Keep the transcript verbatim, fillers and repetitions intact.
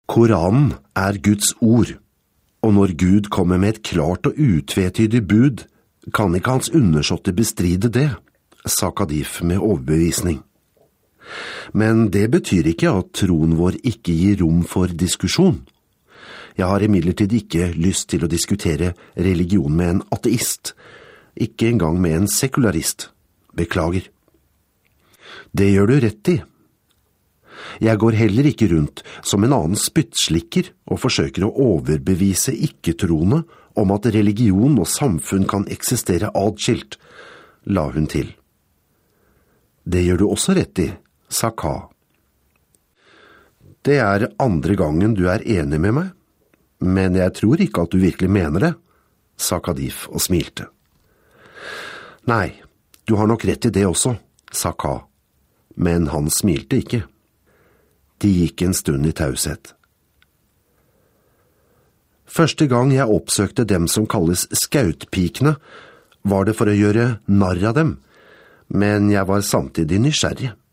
Koranen er Guds ord, og når Gud kommer med et klart og utvetydig bud, kan ikke hans undersåtte bestride det, sa Kadif med overbevisning. Men det betyr ikke at troen vår ikke gir rom for diskusjon. Jeg har imidlertid ikke lyst til å diskutere religion med en ateist, ikke engang med en sekularist. Beklager. Det gjør du rett i. Jeg går heller ikke rundt som en annen spyttslikker og forsøker å overbevise ikke-troende om at religion og samfunn kan eksistere adskilt, la hun til. Det gjør du også rett i, sa Ka. Det er andre gangen du er enig med meg, men jeg tror ikke at du virkelig mener det, sa Kadif og smilte. Nei, du har nok rett i det også, sa Ka, men han smilte ikke. De gikk en stund i taushet. Første gang jeg oppsøkte dem som kalles skautpikene, var det for å gjøre narr av dem, men jeg var samtidig nysgjerrig.